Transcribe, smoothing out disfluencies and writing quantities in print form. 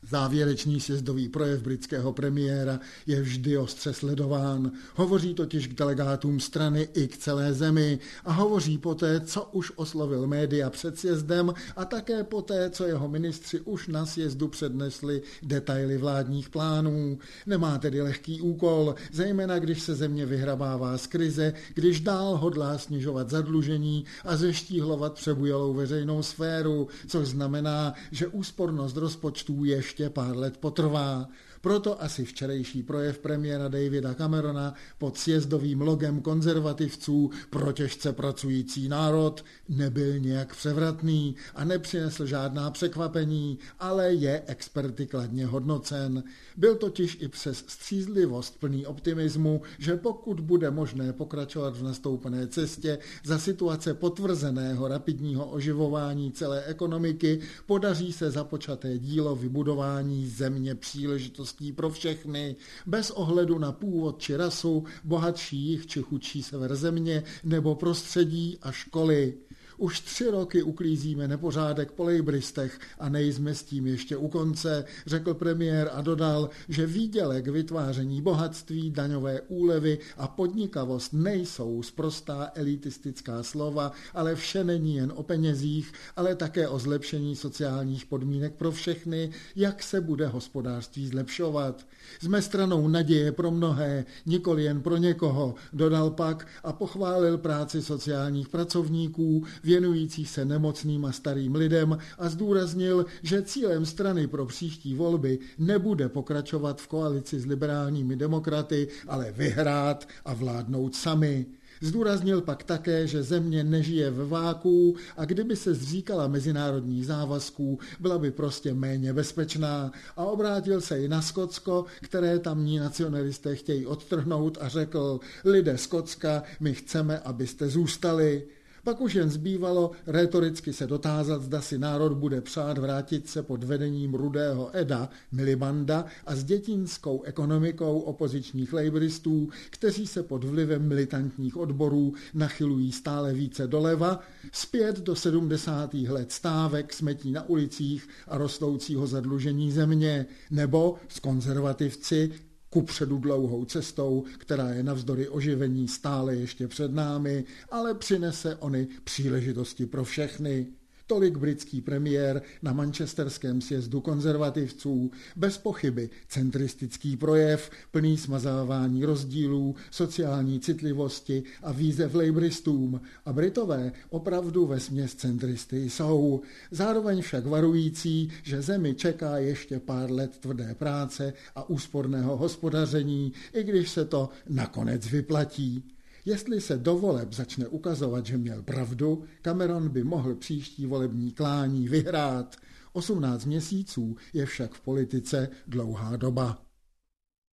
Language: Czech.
Závěrečný sjezdový projev britského premiéra je vždy ostře sledován. Hovoří totiž k delegátům strany i k celé zemi a hovoří poté, co už oslovil média před sjezdem a také poté, co jeho ministři už na sjezdu přednesli detaily vládních plánů. Nemá tedy lehký úkol, zejména když se země vyhrabává z krize, když dál hodlá snižovat zadlužení a zeštíhlovat přebujelou veřejnou sféru, což znamená, že úspornost rozpočtů ještě pár let potrvá. Proto asi včerejší projev premiéra Davida Camerona pod sjezdovým logem konzervativců pro těžce pracující národ nebyl nějak převratný a nepřinesl žádná překvapení, ale je experty kladně hodnocen. Byl totiž i přes střízlivost plný optimismu, že pokud bude možné pokračovat v nastoupené cestě za situace potvrzeného rapidního oživování celé ekonomiky, podaří se započaté dílo vybudování země příležitostí pro všechny, bez ohledu na původ či rasu, bohatší jih či chudší sever země nebo prostředí a školy. Už 3 roky uklízíme nepořádek po lejbristech a nejsme s tím ještě u konce, řekl premiér a dodal, že výdělek vytváření bohatství, daňové úlevy a podnikavost nejsou sprostá elitistická slova, ale vše není jen o penězích, ale také o zlepšení sociálních podmínek pro všechny, jak se bude hospodářství zlepšovat. Jsme stranou naděje pro mnohé, nikoli jen pro někoho, dodal pak a pochválil práci sociálních pracovníků, věnujících se nemocným a starým lidem a zdůraznil, že cílem strany pro příští volby nebude pokračovat v koalici s liberálními demokraty, ale vyhrát a vládnout sami. Zdůraznil pak také, že země nežije ve vákuu a kdyby se zříkala mezinárodních závazků, byla by prostě méně bezpečná a obrátil se i na Skotsko, které tamní nacionalisté chtějí odtrhnout a řekl: lidé Skotska, my chceme, abyste zůstali. Pak už jen zbývalo rétoricky se dotázat, zda si národ bude přát vrátit se pod vedením rudého Eda Milibanda a s dětinskou ekonomikou opozičních labouristů, kteří se pod vlivem militantních odborů nachylují stále více doleva, zpět do 70. let stávek, smetí na ulicích a rostoucího zadlužení země, nebo s konzervativci, kupředu dlouhou cestou, která je navzdory oživení stále ještě před námi, ale přinese ony příležitosti pro všechny. Tolik britský premiér na manchesterském sjezdu konzervativců. Bez pochyby centristický projev, plný smazávání rozdílů, sociální citlivosti a výzev labouristům. A Britové opravdu vesměs centristy jsou. Zároveň však varující, že zemi čeká ještě pár let tvrdé práce a úsporného hospodaření, i když se to nakonec vyplatí. Jestli se do voleb začne ukazovat, že měl pravdu, Cameron by mohl příští volební klání vyhrát. 18 měsíců je však v politice dlouhá doba.